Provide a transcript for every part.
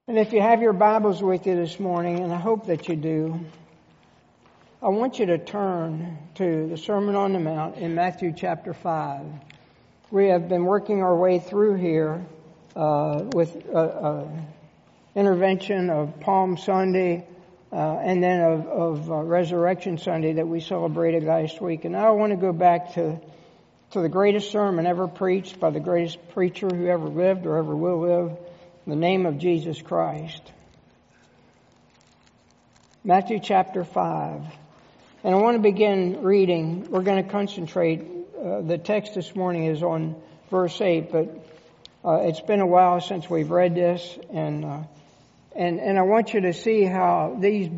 And if you have your Bibles with you this morning, and I hope that you do, I want you to turn to the Sermon on the Mount in Matthew chapter 5. We have been working our way through here with intervention of Palm Sunday and then of Resurrection Sunday that we celebrated last week. And now I want to go back to the greatest sermon ever preached by the greatest preacher who ever lived or ever will live, in the name of Jesus Christ. Matthew chapter 5. And I want to begin reading. We're going to concentrate. The text this morning is on verse 8, but it's been a while since we've read this, and I want you to see how these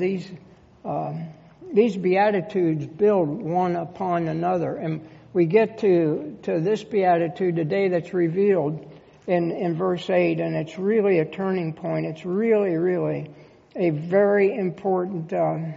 beatitudes build one upon another. And we get to this beatitude today that's revealed in verse 8, and it's really a turning point. It's really a very important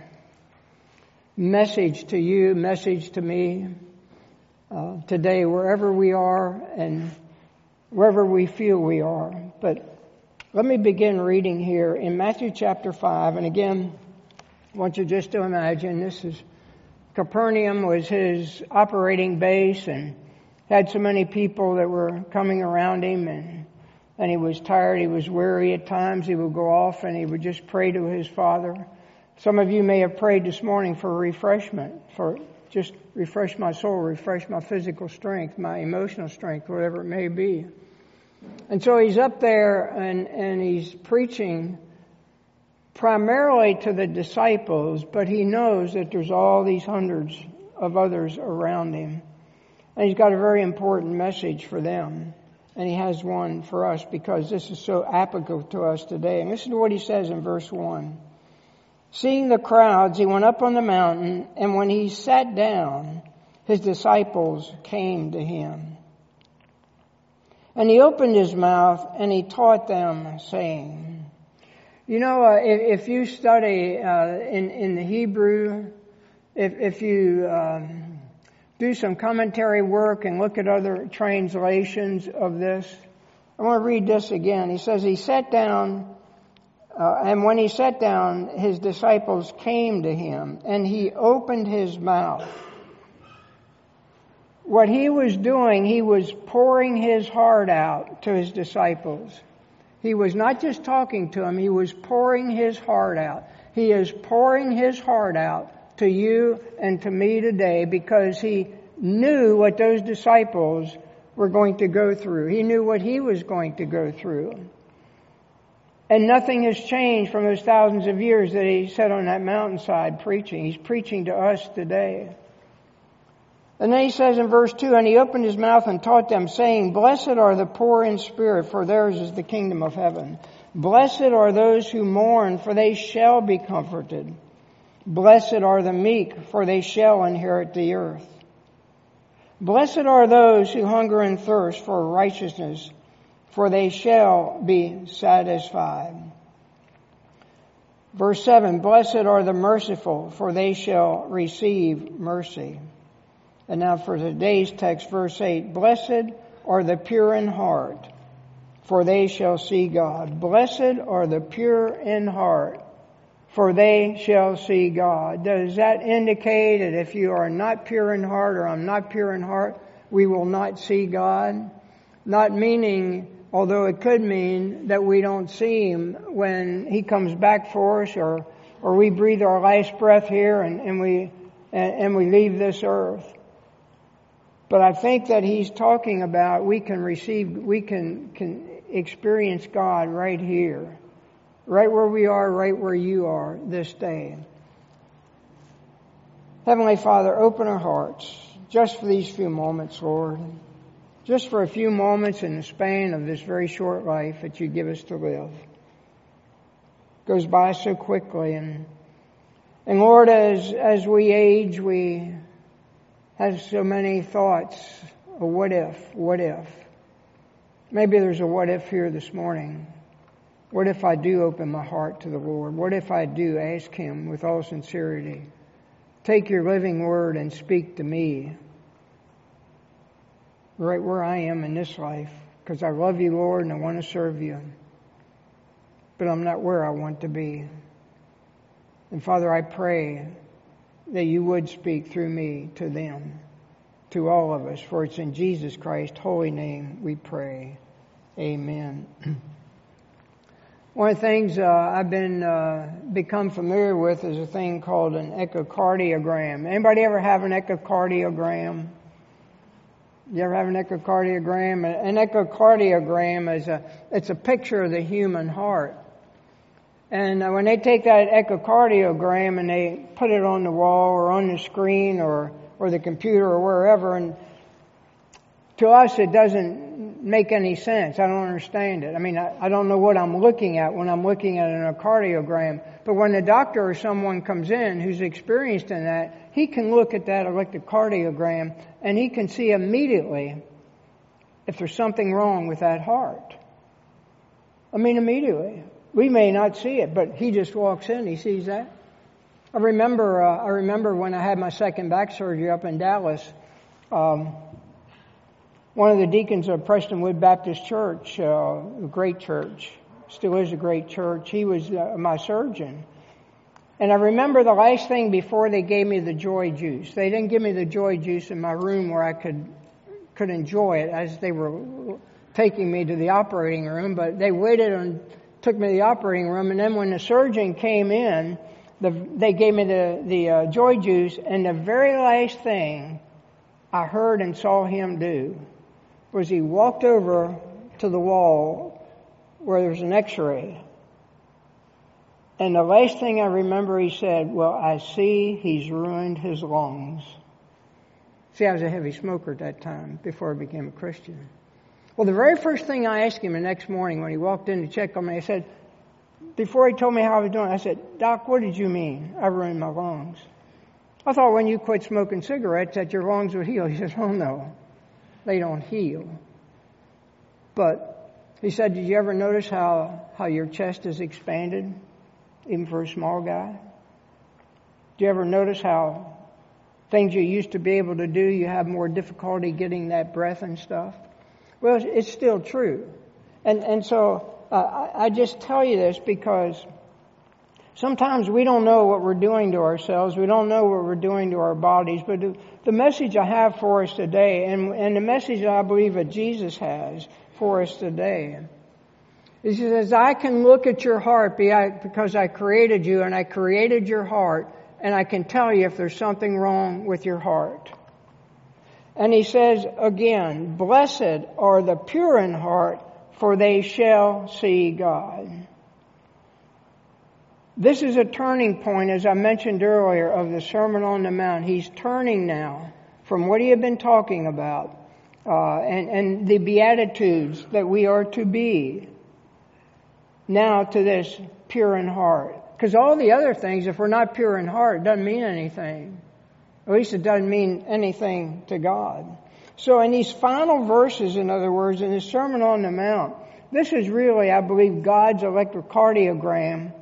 message to you, message to me today, wherever we are and wherever we feel we are. But let me begin reading here in Matthew chapter 5. And again, I want you just to imagine this is Capernaum was his operating base, and had so many people that were coming around him, and he was tired, he was weary at times. He would go off and he would just pray to his Father. Some of you may have prayed this morning for refreshment, for just refresh my soul, refresh my physical strength, my emotional strength, whatever it may be. And so he's up there and he's preaching primarily to the disciples, but he knows that there's all these hundreds of others around him. And he's got a very important message for them. And he has one for us because this is so applicable to us today. And listen to what he says in verse 1. Seeing the crowds, he went up on the mountain, and when he sat down, his disciples came to him. And he opened his mouth, and he taught them, saying, if you study in the Hebrew, if you do some commentary work and look at other translations of this, I want to read this again. He says, he sat down, and when he sat down, his disciples came to him, and he opened his mouth. What he was doing, he was pouring his heart out to his disciples. He was not just talking to them, he was pouring his heart out. He is pouring his heart out to you and to me today because he knew what those disciples were going to go through. He knew what he was going to go through. And nothing has changed from those thousands of years that he sat on that mountainside preaching. He's preaching to us today. And then he says in verse 2, and he opened his mouth and taught them, saying, Blessed are the poor in spirit, for theirs is the kingdom of heaven. Blessed are those who mourn, for they shall be comforted. Blessed are the meek, for they shall inherit the earth. Blessed are those who hunger and thirst for righteousness, for they shall be satisfied. Verse 7, Blessed are the merciful, for they shall receive mercy. And now for today's text, verse 8, Blessed are the pure in heart, for they shall see God. Blessed are the pure in heart, for they shall see God. Does that indicate that if you are not pure in heart, or I'm not pure in heart, we will not see God? Not meaning, although it could mean, that we don't see Him when He comes back for us, or we breathe our last breath here and we leave this earth. But I think that he's talking about we can experience God right here. Right where we are, right where you are this day. Heavenly Father, open our hearts just for these few moments, Lord. Just for a few moments in the span of this very short life that you give us to live. It goes by so quickly. And Lord, as we age, we have so many thoughts. What if? Maybe there's a what if here this morning. What if I do open my heart to the Lord? What if I do ask Him with all sincerity? Take your living word and speak to me right where I am in this life, because I love you, Lord, and I want to serve you. but I'm not where I want to be. And Father, I pray that you would speak through me to them, to all of us, for it's in Jesus Christ's holy name we pray. Amen. One of the things I've become familiar with is a thing called an echocardiogram. Anybody ever have an echocardiogram? You ever have an echocardiogram? An echocardiogram it's a picture of the human heart. And when they take that echocardiogram and they put it on the wall or on the screen or the computer or wherever, and to us it doesn't make any sense. I don't understand it. I mean, I don't know what I'm looking at when I'm looking at an echocardiogram. But when a doctor or someone comes in who's experienced in that, he can look at that electrocardiogram and he can see immediately if there's something wrong with that heart. I mean, immediately. We may not see it, but he just walks in, he sees that. I remember when I had my second back surgery up in Dallas, one of the deacons of Prestonwood Baptist Church, a great church, still is a great church, he was my surgeon. And I remember the last thing before they gave me the joy juice. They didn't give me the joy juice in my room where I could enjoy it as they were taking me to the operating room, but they waited and took me to the operating room, and then when the surgeon came in, they gave me the joy juice, and the very last thing I heard and saw him do was he walked over to the wall where there's an x-ray. And the last thing I remember he said, well, I see he's ruined his lungs. See, I was a heavy smoker at that time before I became a Christian. Well, the very first thing I asked him the next morning when he walked in to check on me, I said, before he told me how I was doing, I said, Doc, what did you mean I ruined my lungs? I thought when you quit smoking cigarettes that your lungs would heal. He said, oh no, they don't heal. But he said, did you ever notice how your chest is expanded, even for a small guy? Do you ever notice how things you used to be able to do, you have more difficulty getting that breath and stuff? Well, it's still true. And so I just tell you this because sometimes we don't know what we're doing to ourselves. We don't know what we're doing to our bodies. But the message I have for us today, and the message I believe that Jesus has for us today, is he says, I can look at your heart because I created you and I created your heart, and I can tell you if there's something wrong with your heart. And he says again, blessed are the pure in heart, for they shall see God. This is a turning point, as I mentioned earlier, of the Sermon on the Mount. He's turning now from what he had been talking about and the Beatitudes that we are to be, now to this pure in heart. Because all the other things, if we're not pure in heart, it doesn't mean anything. At least it doesn't mean anything to God. So in these final verses, in other words, in the Sermon on the Mount, this is really, I believe, God's electrocardiogram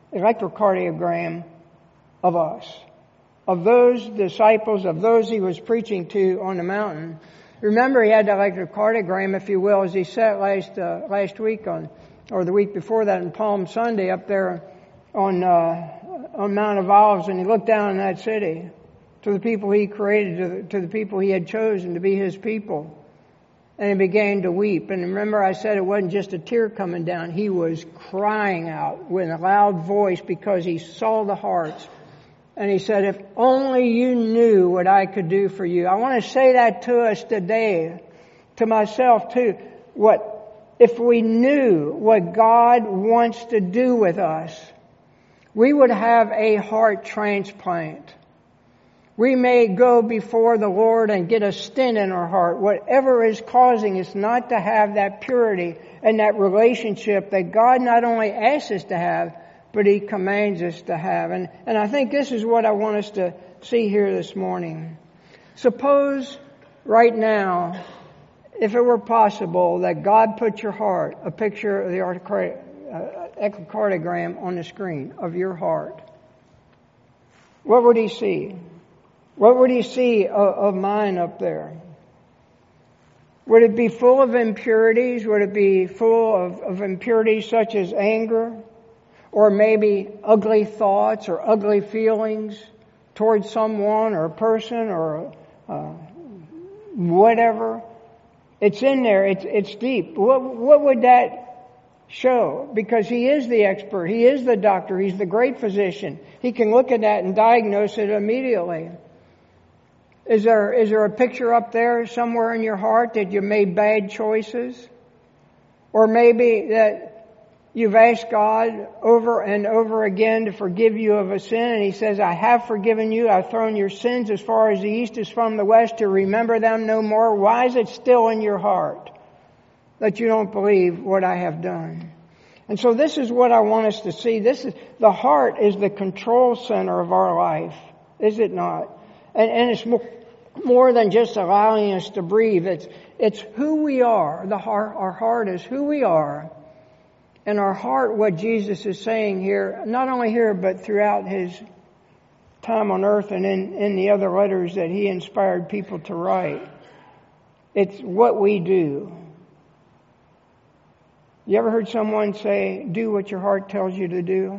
of us, of those disciples, of those he was preaching to on the mountain. Remember, he had the electrocardiogram, if you will, as he sat last week or the week before that on Palm Sunday up there on Mount of Olives, and he looked down in that city to the people he created, to the people he had chosen to be his people. And he began to weep. And remember I said it wasn't just a tear coming down. He was crying out with a loud voice because he saw the hearts. And he said, if only you knew what I could do for you. I want to say that to us today, to myself too. If we knew what God wants to do with us, we would have a heart transplant. We may go before the Lord and get a stent in our heart. Whatever is causing us not to have that purity and that relationship that God not only asks us to have, but he commands us to have. And I think this is what I want us to see here this morning. Suppose right now, if it were possible, that God put your heart, a picture of the echocardiogram on the screen of your heart. What would he see? What would he see of mine up there? Would it be full of impurities? Would it be full of impurities such as anger, or maybe ugly thoughts or ugly feelings towards someone or a person or whatever. It's in there. It's deep. What would that show? Because He is the expert. He is the doctor. He's the great physician. He can look at that and diagnose it immediately. Is there a picture up there somewhere in your heart that you made bad choices? Or maybe that you've asked God over and over again to forgive you of a sin, and He says, I have forgiven you. I've thrown your sins as far as the east is from the west to remember them no more. Why is it still in your heart that you don't believe what I have done? And so this is what I want us to see. The heart is the control center of our life, is it not? And it's more than just allowing us to breathe. It's who we are. Our heart is who we are. And our heart, what Jesus is saying here, not only here, but throughout His time on earth and in the other letters that He inspired people to write, it's what we do. You ever heard someone say, do what your heart tells you to do?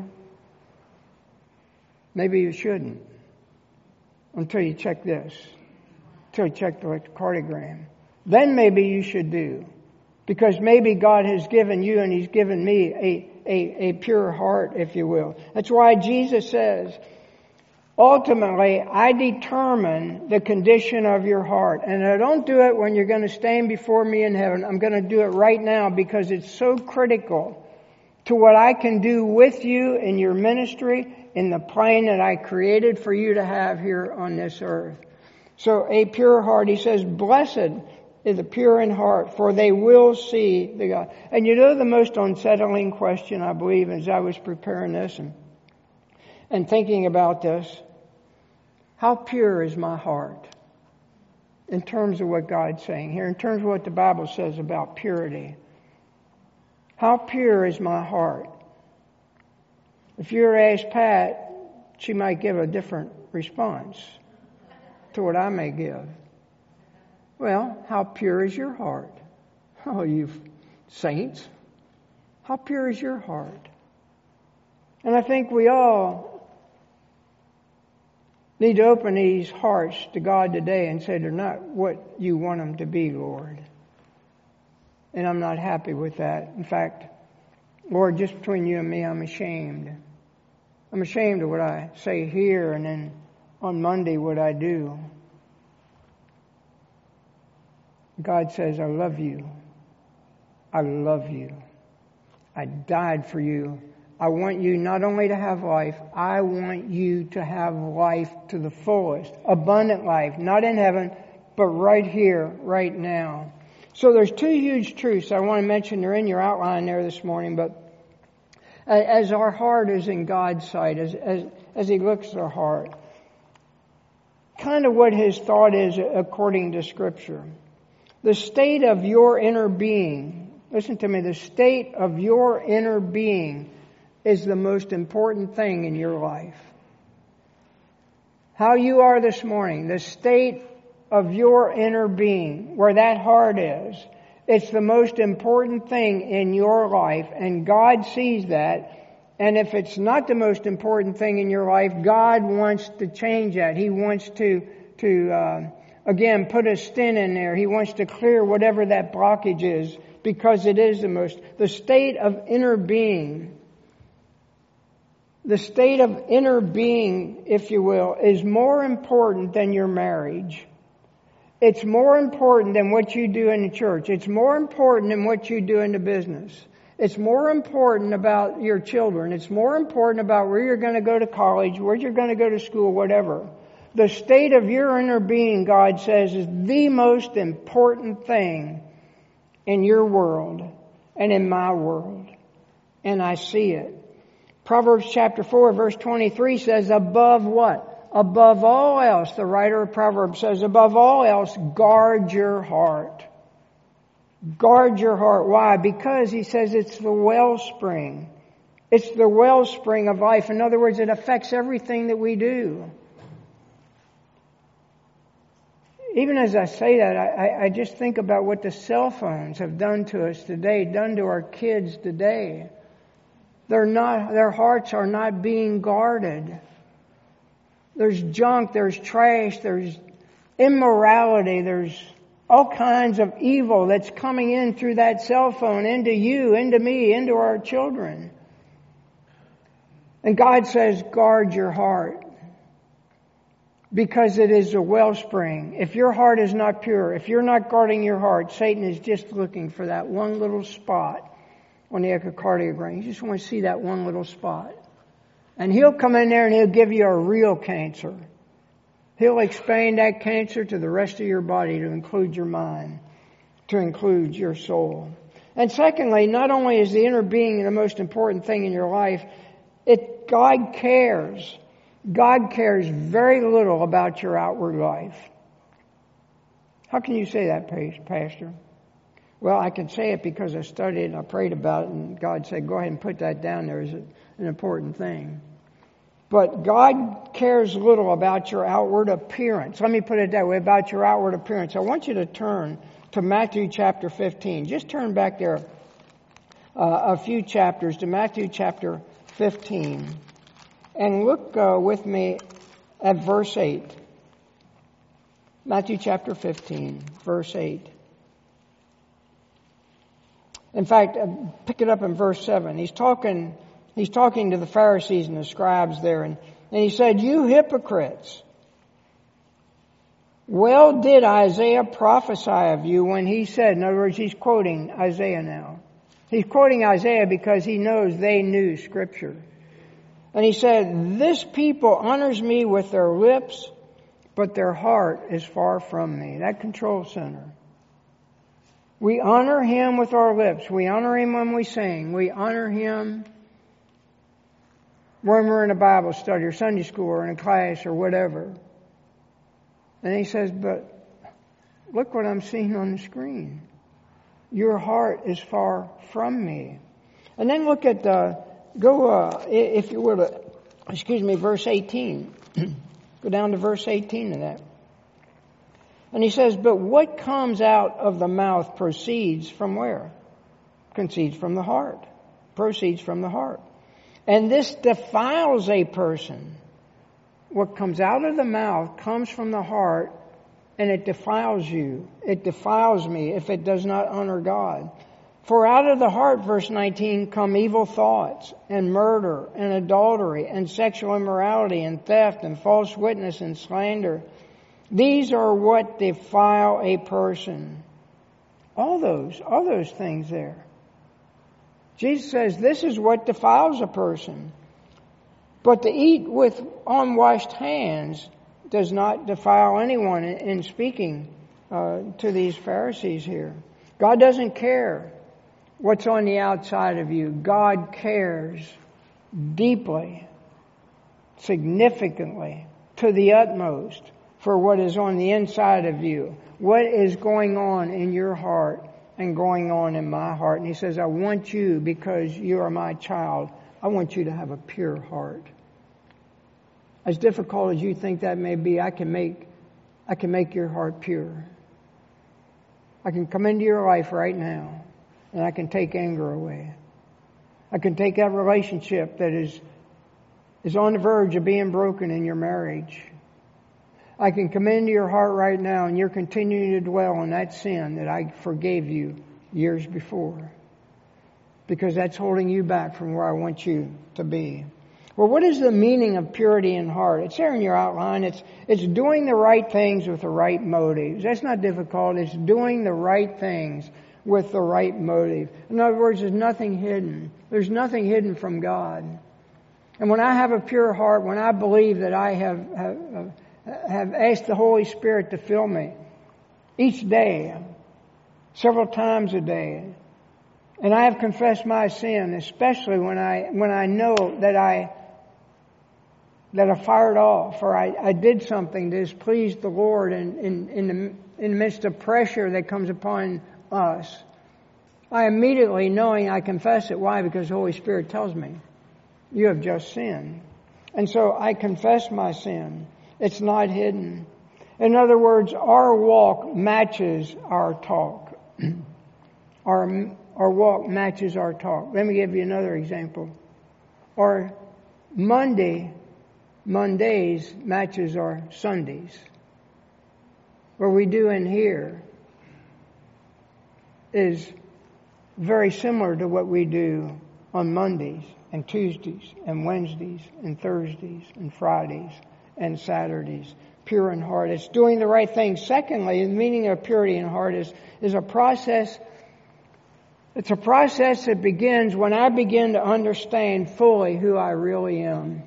Maybe you shouldn't. Until you check this. Until you check the electrocardiogram. Then maybe you should do. Because maybe God has given you and He's given me a pure heart, if you will. That's why Jesus says, ultimately, I determine the condition of your heart. And I don't do it when you're going to stand before me in heaven. I'm going to do it right now because it's so critical to what I can do with you in your ministry, in the plan that I created for you to have here on this earth. So a pure heart, He says, blessed is the pure in heart, for they will see the God. And you know the most unsettling question, I believe, as I was preparing this and thinking about this, how pure is my heart in terms of what God's saying here, in terms of what the Bible says about purity? How pure is my heart? If you were to ask Pat, she might give a different response to what I may give. Well, how pure is your heart? Oh, you saints. How pure is your heart? And I think we all need to open these hearts to God today and say they're not what you want them to be, Lord. And I'm not happy with that. In fact, Lord, just between you and me, I'm ashamed. I'm ashamed of what I say here and then on Monday what I do. God says, I love you. I love you. I died for you. I want you not only to have life, I want you to have life to the fullest. Abundant life, not in heaven, but right here, right now. So there's two huge truths I want to mention. They're in your outline there this morning, but as our heart is in God's sight, as He looks at our heart, kind of what His thought is according to Scripture. The state of your inner being, listen to me, the state of your inner being is the most important thing in your life. How you are this morning, the state of your inner being, where that heart is, it's the most important thing in your life, and God sees that. And if it's not the most important thing in your life, God wants to change that. He wants to again, put a stent in there. He wants to clear whatever that blockage is, because it is the state of inner being. The state of inner being, if you will, is more important than your marriage. It's more important than what you do in the church. It's more important than what you do in the business. It's more important about your children. It's more important about where you're going to go to college, where you're going to go to school, whatever. The state of your inner being, God says, is the most important thing in your world and in my world. And I see it. Proverbs chapter 4, verse 23 says, above what? Above all else, the writer of Proverbs says, above all else, guard your heart. Guard your heart. Why? Because he says it's the wellspring. It's the wellspring of life. In other words, it affects everything that we do. Even as I say that, I just think about what the cell phones have done to us today, done to our kids today. Their hearts are not being guarded. There's junk, there's trash, there's immorality, there's all kinds of evil that's coming in through that cell phone, into you, into me, into our children. And God says, guard your heart, because it is a wellspring. If your heart is not pure, if you're not guarding your heart, Satan is just looking for that one little spot on the echocardiogram. You just want to see that one little spot. And he'll come in there and he'll give you a real cancer. He'll expand that cancer to the rest of your body, to include your mind, to include your soul. And secondly, not only is the inner being the most important thing in your life, God cares. God cares very little about your outward life. How can you say that, Pastor? Well, I can say it because I studied and I prayed about it, and God said, go ahead and put that down there as an important thing. But God cares little about your outward appearance. Let me put it that way, about your outward appearance. I want you to turn to Matthew chapter 15. Just turn back there a few chapters to Matthew chapter 15. And look with me at verse 8. Matthew chapter 15, verse 8. In fact, pick it up in verse 7. He's talking to the Pharisees and the scribes there. And he said, you hypocrites, well did Isaiah prophesy of you when he said, in other words, he's quoting Isaiah now. He's quoting Isaiah because he knows they knew Scripture. And he said, this people honors me with their lips, but their heart is far from me. That control center. We honor him with our lips. We honor him when we sing. We honor him when we're in a Bible study or Sunday school or in a class or whatever. And he says, but look what I'm seeing on the screen. Your heart is far from me. And then look at if you were to, verse 18. Go down to verse 18 of that. And he says, but what comes out of the mouth proceeds from where? Proceeds from the heart. Proceeds from the heart. And this defiles a person. What comes out of the mouth comes from the heart, and it defiles you. It defiles me if it does not honor God. For out of the heart, verse 19, come evil thoughts, and murder, and adultery, and sexual immorality, and theft, and false witness, and slander. These are what defile a person. All those things there. Jesus says this is what defiles a person. But to eat with unwashed hands does not defile anyone, in speaking to these Pharisees here. God doesn't care what's on the outside of you. God cares deeply, significantly, to the utmost for what is on the inside of you. What is going on in your heart and going on in my heart. And he says, I want you, because you are my child, I want you to have a pure heart. As difficult as you think that may be, I can make your heart pure. I can come into your life right now, and I can take anger away. I can take that relationship that is on the verge of being broken in your marriage. I can come into your heart right now, and you're continuing to dwell on that sin that I forgave you years before, because that's holding you back from where I want you to be. Well, what is the meaning of purity in heart? It's there in your outline. It's doing the right things with the right motives. That's not difficult. It's doing the right things with the right motive. In other words, there's nothing hidden. There's nothing hidden from God. And when I have a pure heart, when I believe that I have asked the Holy Spirit to fill me each day, several times a day, and I have confessed my sin, especially when I know that I fired off, or I did something that displeased the Lord in the midst of pressure that comes upon us, I immediately, knowing I confess it. Why? Because the Holy Spirit tells me, you have just sinned. And so I confess my sin. It's not hidden. In other words, our walk matches our talk. Our walk matches our talk. Let me give you another example. Or Mondays matches our Sundays. What we do in here is very similar to what we do on Mondays and Tuesdays and Wednesdays and Thursdays and Fridays and Saturdays. Pure in heart. It's doing the right thing. Secondly, the meaning of purity in heart is a process. It's a process that begins when I begin to understand fully who I really am.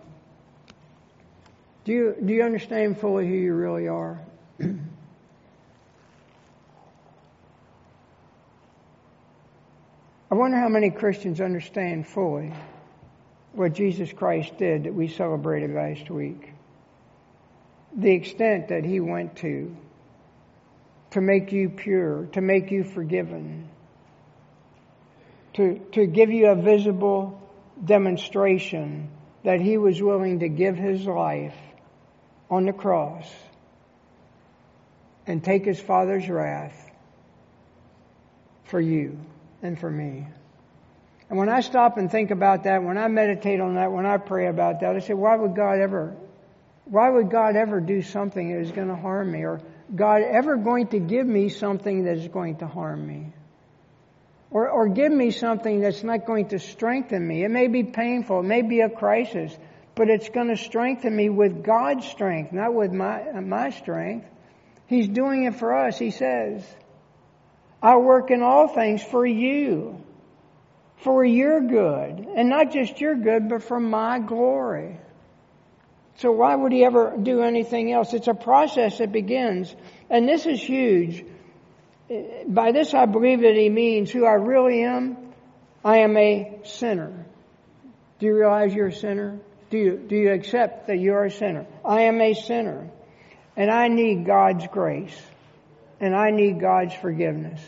Do you understand fully who you really are? I wonder how many Christians understand fully what Jesus Christ did that we celebrated last week. The extent that He went to make you pure, to make you forgiven, to give you a visible demonstration that He was willing to give His life on the cross and take His Father's wrath for you and for me. And when I stop and think about that, when I meditate on that, when I pray about that, I say, why would God ever do something that is going to harm me? Or God ever going to give me something that is going to harm me? Or give me something that's not going to strengthen me? It may be painful, it may be a crisis, but it's going to strengthen me with God's strength, not with my strength. He's doing it for us. He says, I work in all things for you, for your good, and not just your good, but for my glory. So why would He ever do anything else? It's a process that begins, and this is huge. By this I believe that He means who I really am. I am a sinner. Do you realize you're a sinner? Do you accept that you are a sinner? I am a sinner, and I need God's grace, and I need God's forgiveness.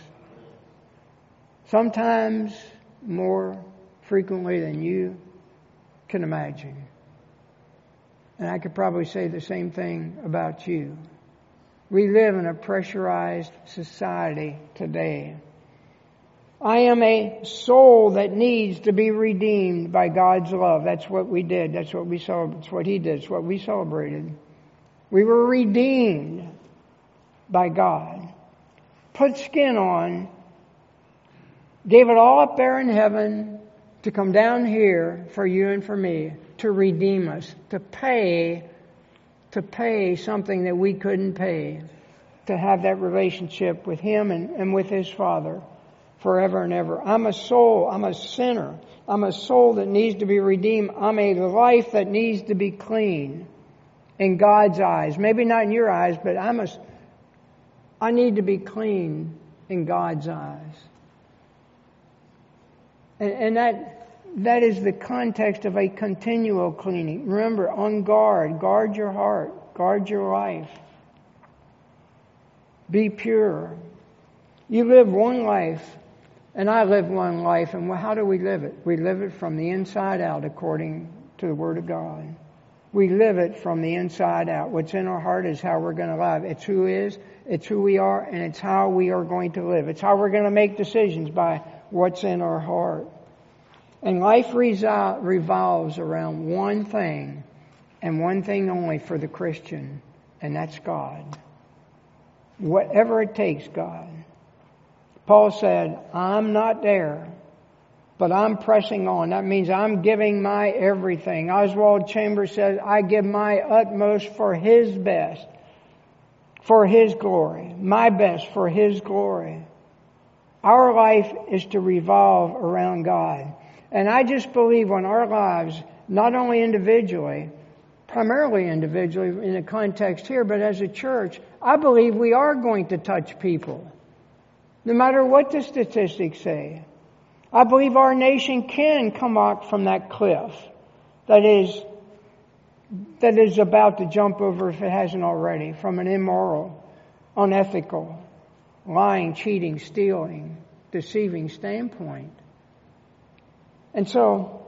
Sometimes more frequently than you can imagine. And I could probably say the same thing about you. We live in a pressurized society today. I am a soul that needs to be redeemed by God's love. That's what we did. That's what we saw. That's what He did. It's what we celebrated. We were redeemed by God. Put skin on. Gave it all up there in heaven to come down here for you and for me, to redeem us, to pay something that we couldn't pay, to have that relationship with Him and with His Father forever and ever. I'm a soul. I'm a sinner. I'm a soul that needs to be redeemed. I'm a life that needs to be clean in God's eyes. Maybe not in your eyes, but I need to be clean in God's eyes. And that is the context of a continual cleaning. Remember, on guard. Guard your heart. Guard your life. Be pure. You live one life, and I live one life. And how do we live it? We live it from the inside out according to the Word of God. We live it from the inside out. What's in our heart is how we're going to live. It's who we are, and it's how we are going to live. It's how we're going to make decisions by what's in our heart. And life revolves around one thing, and one thing only for the Christian, and that's God. Whatever it takes, God. Paul said, I'm not there, but I'm pressing on. That means I'm giving my everything. Oswald Chambers says, I give my utmost for His best, for His glory. My best for His glory. Our life is to revolve around God. And I just believe when our lives, not only individually, primarily individually in the context here, but as a church, I believe we are going to touch people. No matter what the statistics say. I believe our nation can come out from that cliff that is about to jump over, if it hasn't already, from an immoral, unethical, lying, cheating, stealing, deceiving standpoint. And so,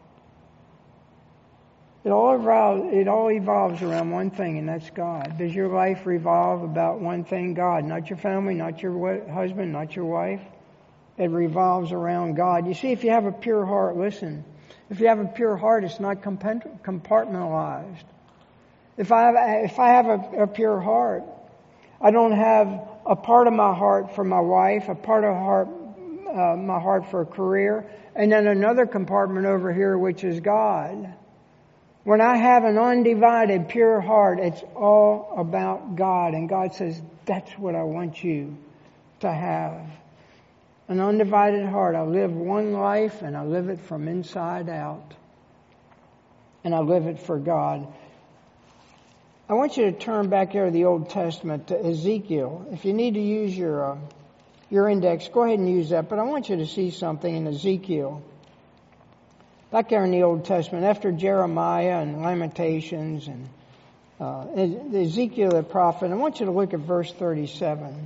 it all evolves around one thing, and that's God. Does your life revolve about one thing? God. Not your family, not your husband, not your wife. It revolves around God. You see, if you have a pure heart, listen, If you have a pure heart, it's not compartmentalized. If I have a pure heart, I don't have a part of my heart for my wife, a part of my heart for a career, and then another compartment over here which is God. When I have an undivided, pure heart, it's all about God. And God says, that's what I want you to have. An undivided heart. I live one life and I live it from inside out. And I live it for God. I want you to turn back here to the Old Testament to Ezekiel. If you need to use your index, go ahead and use that. But I want you to see something in Ezekiel. Back there in the Old Testament, after Jeremiah and Lamentations and Ezekiel the prophet, I want you to look at verse 37.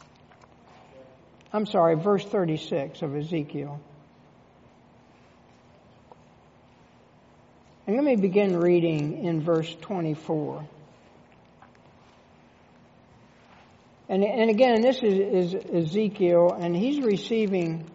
I'm sorry, verse 36 of Ezekiel. And let me begin reading in verse 24. And again, this is Ezekiel, and he's receiving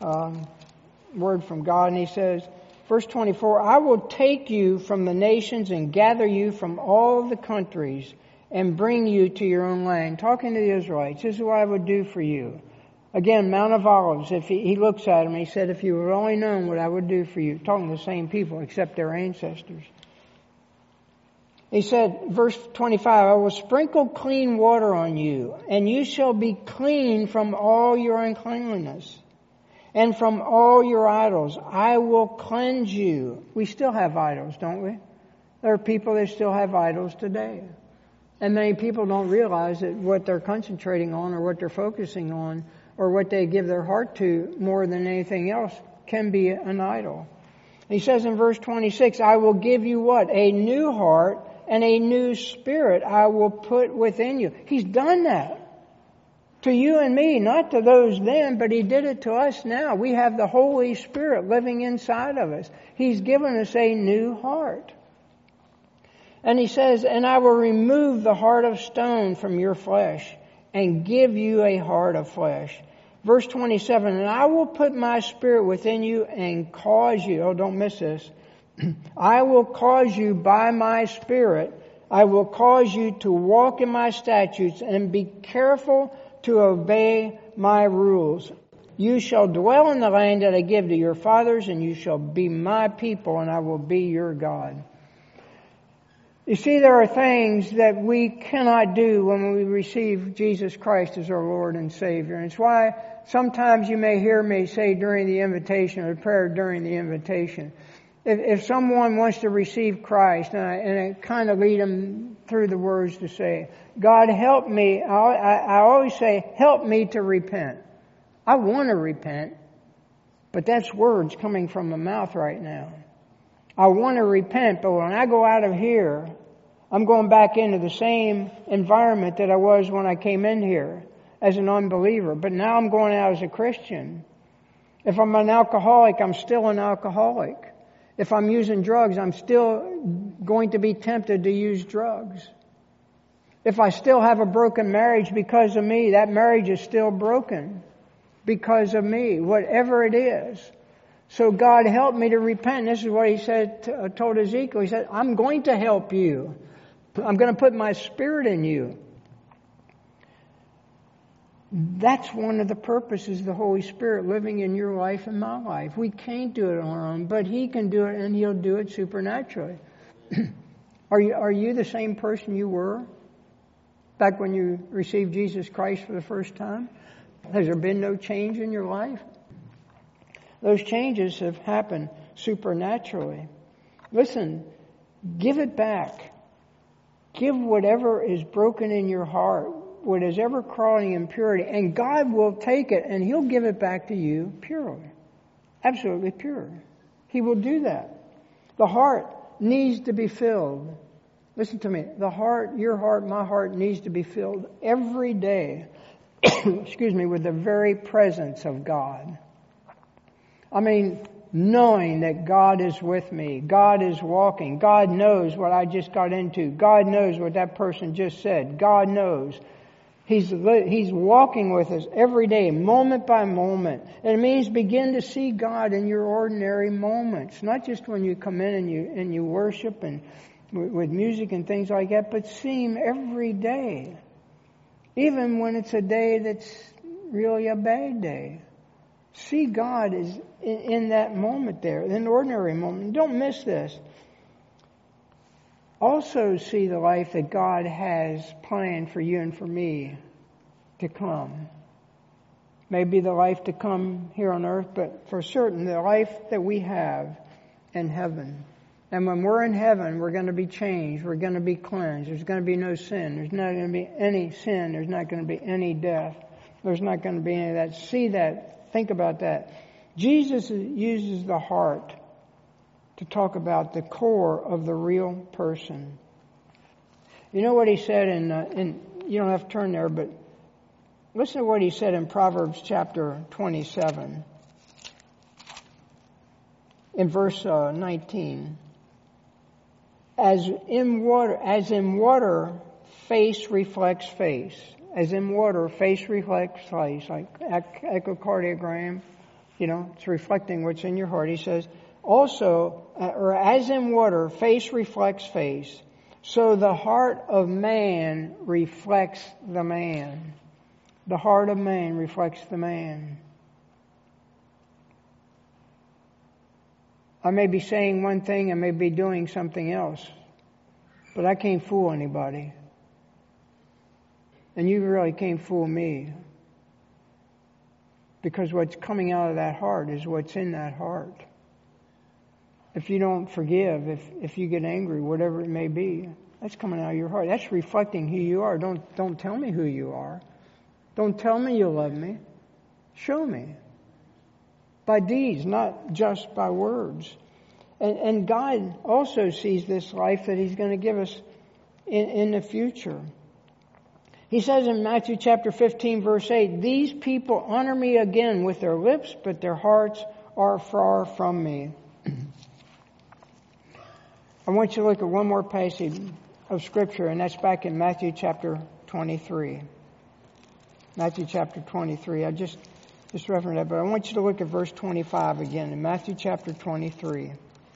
word from God, and he says, verse 24, I will take you from the nations and gather you from all the countries and bring you to your own land. Talking to the Israelites, this is what I would do for you. Again, Mount of Olives, if he looks at him, he said, if you had only known what I would do for you. Talking to the same people, except their ancestors. He said, verse 25, I will sprinkle clean water on you, and you shall be clean from all your uncleanliness. And from all your idols, I will cleanse you. We still have idols, don't we? There are people that still have idols today. And many people don't realize that what they're concentrating on or what they're focusing on or what they give their heart to more than anything else can be an idol. He says in verse 26, I will give you what? A new heart and a new spirit I will put within you. He's done that. To you and me, not to those then, but He did it to us now. We have the Holy Spirit living inside of us. He's given us a new heart. And He says, and I will remove the heart of stone from your flesh and give you a heart of flesh. Verse 27, and I will put my spirit within you and cause you, oh, don't miss this, I will cause you by my spirit, I will cause you to walk in my statutes and be careful to obey my rules. You shall dwell in the land that I give to your fathers, and you shall be my people, and I will be your God. You see, there are things that we cannot do when we receive Jesus Christ as our Lord and Savior. And it's why sometimes you may hear me say during the invitation or prayer during the invitation, if someone wants to receive Christ, and I kind of lead them through the words to say, God help me, I always say, help me to repent. I want to repent, but that's words coming from my mouth right now. I want to repent, but when I go out of here, I'm going back into the same environment that I was when I came in here as an unbeliever. But now I'm going out as a Christian. If I'm an alcoholic, I'm still an alcoholic. If I'm using drugs, I'm still going to be tempted to use drugs. If I still have a broken marriage because of me, that marriage is still broken because of me, whatever it is. So God help me to repent. This is what He said, told Ezekiel. He said, I'm going to help you. I'm going to put my spirit in you. That's one of the purposes of the Holy Spirit living in your life and my life. We can't do it on our own, but He can do it, and He'll do it supernaturally. Are you the same person you were back when you received Jesus Christ for the first time? Has there been no change in your life? Those changes have happened supernaturally. Listen, give it back. Give whatever is broken in your heart, what is ever crawling impurity, and God will take it and He'll give it back to you purely. Absolutely pure. He will do that. The heart needs to be filled. Listen to me. The heart, your heart, my heart needs to be filled every day, excuse me, with the very presence of God. I mean, knowing that God is with me. God is walking. God knows what I just got into. God knows what that person just said. God knows. He's walking with us every day, moment by moment. And it means begin to see God in your ordinary moments. Not just when you come in and you worship and with music and things like that, but see Him every day. Even when it's a day that's really a bad day. See God is in that moment there, in an ordinary moment. Don't miss this. Also see the life that God has planned for you and for me to come. Maybe the life to come here on earth, but for certain the life that we have in heaven. And when we're in heaven, we're going to be changed. We're going to be cleansed. There's going to be no sin. There's not going to be any sin. There's not going to be any death. There's not going to be any of that. See that. Think about that. Jesus uses the heart to talk about the core of the real person. You know what He said in you don't have to turn there, but listen to what He said in Proverbs chapter 27. In verse 19. As in water, face reflects face. As in water, face reflects face, like echocardiogram. It's reflecting what's in your heart. He says, also, or as in water, face reflects face, so the heart of man reflects the man. The heart of man reflects the man. I may be saying one thing, I may be doing something else, but I can't fool anybody. And you really can't fool me. Because what's coming out of that heart is what's in that heart. If you don't forgive, if you get angry, whatever it may be, that's coming out of your heart. That's reflecting who you are. Don't tell me who you are. Don't tell me you love me. Show me. By deeds, not just by words. And God also sees this life that He's going to give us in the future. He says in Matthew chapter 15, verse 8, these people honor me again with their lips, but their hearts are far from me. I want you to look at one more passage of Scripture, and that's back in Matthew chapter 23. Matthew chapter 23. I just referenced that, but I want you to look at verse 25 again in Matthew chapter 23.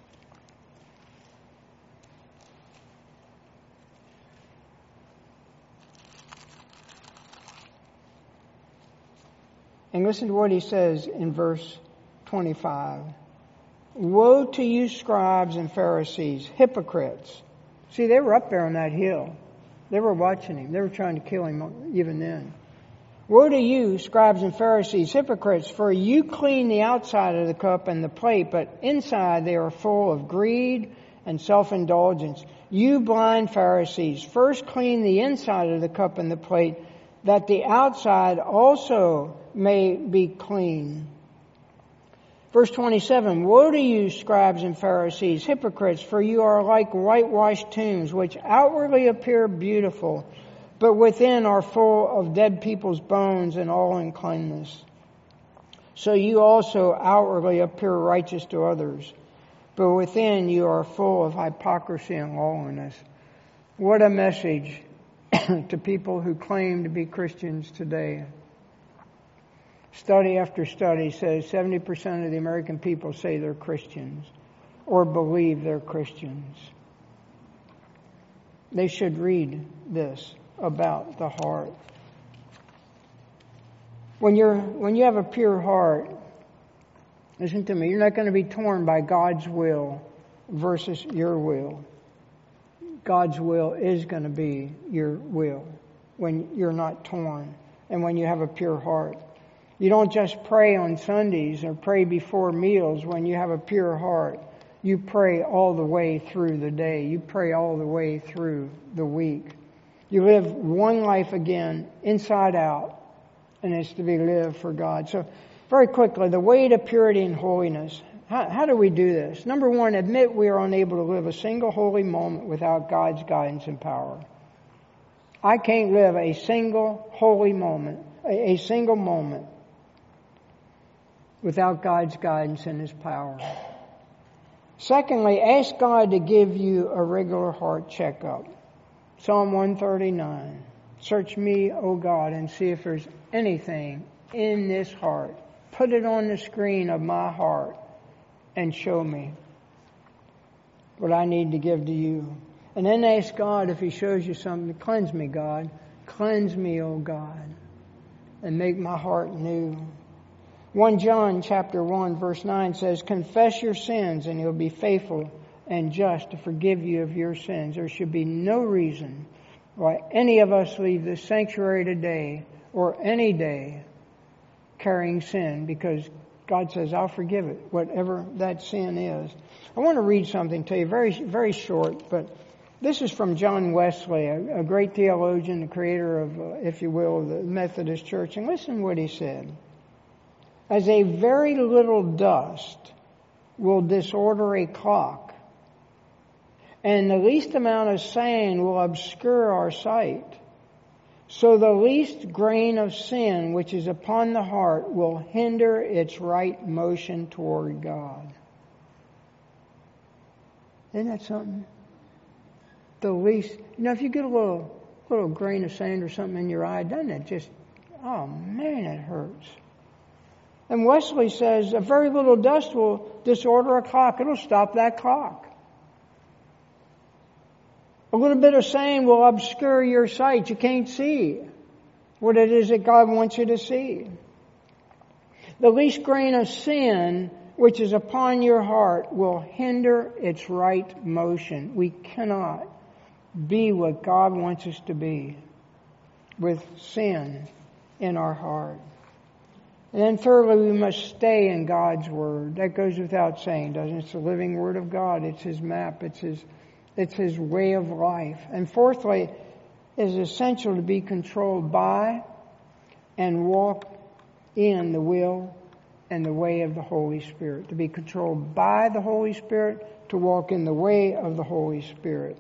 And listen to what He says in verse 25. Woe to you, scribes and Pharisees, hypocrites. See, they were up there on that hill. They were watching Him. They were trying to kill Him even then. Woe to you, scribes and Pharisees, hypocrites, for you clean the outside of the cup and the plate, but inside they are full of greed and self-indulgence. You blind Pharisees, first clean the inside of the cup and the plate, that the outside also may be clean. Verse 27, woe to you, scribes and Pharisees, hypocrites, for you are like whitewashed tombs, which outwardly appear beautiful, but within are full of dead people's bones and all uncleanness. So you also outwardly appear righteous to others, but within you are full of hypocrisy and lawlessness. What a message to people who claim to be Christians today. Study after study says 70% of the American people say they're Christians or believe they're Christians. They should read this about the heart. When you have a pure heart, listen to me, you're not going to be torn by God's will versus your will. God's will is going to be your will when you're not torn and when you have a pure heart. You don't just pray on Sundays or pray before meals when you have a pure heart. You pray all the way through the day. You pray all the way through the week. You live one life again, inside out, and it's to be lived for God. So, very quickly, the way to purity and holiness. How do we do this? Number one, admit we are unable to live a single holy moment without God's guidance and power. I can't live a single holy moment, a single moment, without God's guidance and His power. Secondly, ask God to give you a regular heart checkup. Psalm 139. Search me, O God, and see if there's anything in this heart. Put it on the screen of my heart and show me what I need to give to you. And then ask God, if He shows you something, cleanse me, God. Cleanse me, O God, and make my heart new. 1 John chapter 1 verse 9 says, confess your sins and He'll be faithful and just to forgive you of your sins. There should be no reason why any of us leave this sanctuary today or any day carrying sin, because God says, I'll forgive it, whatever that sin is. I want to read something to you, very, very short, but this is from John Wesley, a great theologian, the creator of, if you will, the Methodist Church. And listen to what he said. As a very little dust will disorder a clock, and the least amount of sand will obscure our sight, so the least grain of sin which is upon the heart will hinder its right motion toward God. Isn't that something? The least, if you get a little grain of sand or something in your eye, doesn't it just, oh man, it hurts. And Wesley says, a very little dust will disorder a clock. It'll stop that clock. A little bit of sand will obscure your sight. You can't see what it is that God wants you to see. The least grain of sin which is upon your heart will hinder its right motion. We cannot be what God wants us to be with sin in our heart. And then thirdly, we must stay in God's Word. That goes without saying, doesn't it? It's the living Word of God. It's His map. It's His way of life. And fourthly, it is essential to be controlled by and walk in the will and the way of the Holy Spirit. To be controlled by the Holy Spirit, to walk in the way of the Holy Spirit.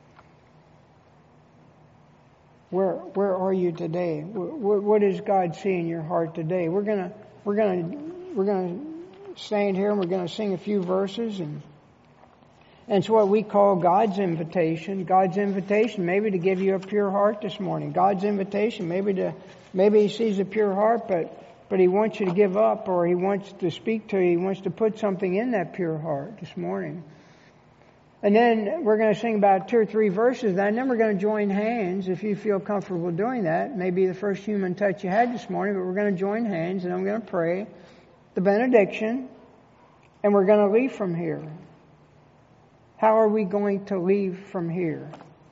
Where are you today? What does God see in your heart today? We're gonna stand here and we're gonna sing a few verses, and it's what we call God's invitation. God's invitation, maybe to give you a pure heart this morning. God's invitation, maybe He sees a pure heart, but He wants you to give up, or He wants to speak to you. He wants to put something in that pure heart this morning. And then we're going to sing about 2 or 3 verses, and then we're going to join hands if you feel comfortable doing that. It may be the first human touch you had this morning, but we're going to join hands, and I'm going to pray the benediction, and we're going to leave from here. How are we going to leave from here?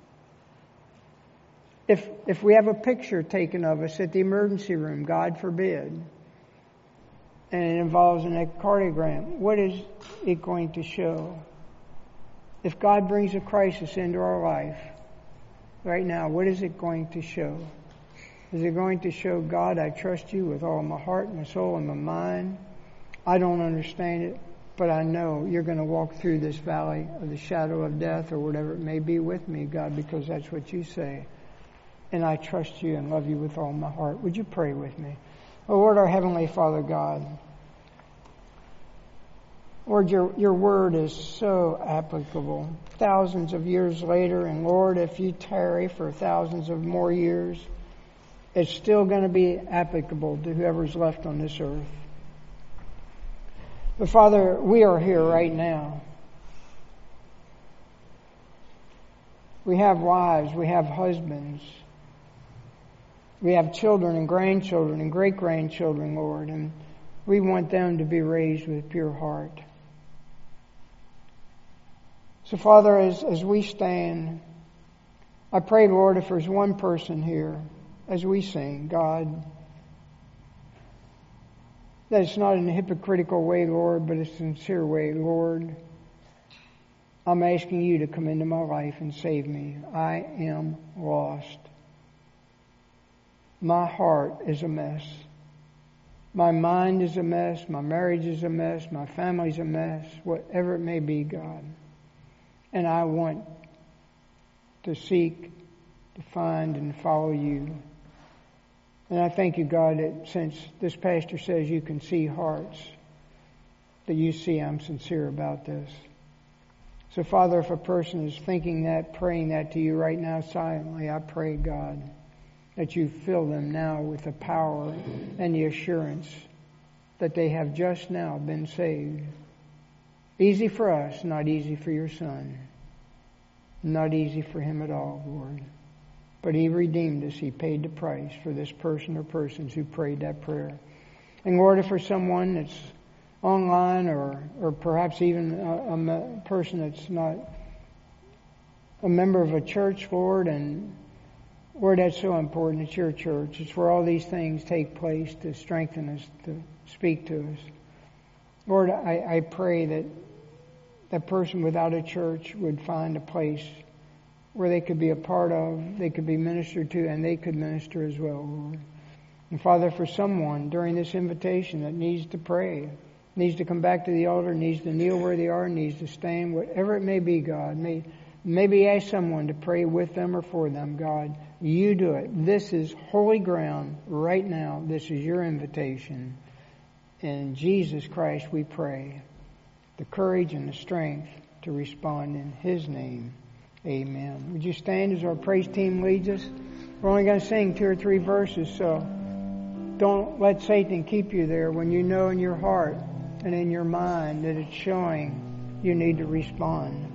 If we have a picture taken of us at the emergency room, God forbid, and it involves an echocardiogram, what is it going to show? If God brings a crisis into our life right now, what is it going to show? Is it going to show, God, I trust you with all my heart, my soul, and my mind. I don't understand it, but I know you're going to walk through this valley of the shadow of death or whatever it may be with me, God, because that's what you say. And I trust you and love you with all my heart. Would you pray with me? Oh, Lord, our Heavenly Father God, Lord, your word is so applicable. Thousands of years later, and Lord, if you tarry for thousands of more years, it's still going to be applicable to whoever's left on this earth. But Father, we are here right now. We have wives, we have husbands, we have children and grandchildren and great-grandchildren, Lord, and we want them to be raised with pure heart. So, Father, as we stand, I pray, Lord, if there's one person here, as we sing, God, that it's not in a hypocritical way, Lord, but a sincere way, Lord, I'm asking you to come into my life and save me. I am lost. My heart is a mess. My mind is a mess. My marriage is a mess. My family's a mess. Whatever it may be, God. And I want to seek, to find, and follow you. And I thank you, God, that since this pastor says you can see hearts, that you see I'm sincere about this. So, Father, if a person is thinking that, praying that to you right now silently, I pray, God, that you fill them now with the power and the assurance that they have just now been saved. Easy for us, not easy for your Son. Not easy for him at all, Lord. But he redeemed us. He paid the price for this person or persons who prayed that prayer. And Lord, if for someone that's online or perhaps even a person that's not a member of a church, Lord, and Lord, that's so important. It's your church. It's where all these things take place to strengthen us, to speak to us. Lord, I pray that that person without a church would find a place where they could be a part of, they could be ministered to, and they could minister as well, Lord. And Father, for someone during this invitation that needs to pray, needs to come back to the altar, needs to kneel where they are, needs to stand, whatever it may be, God, maybe ask someone to pray with them or for them, God. You do it. This is holy ground right now. This is your invitation. In Jesus Christ we pray. The courage and the strength to respond in His name. Amen. Would you stand as our praise team leads us? We're only going to sing 2 or 3 verses, so don't let Satan keep you there when you know in your heart and in your mind that it's showing you need to respond.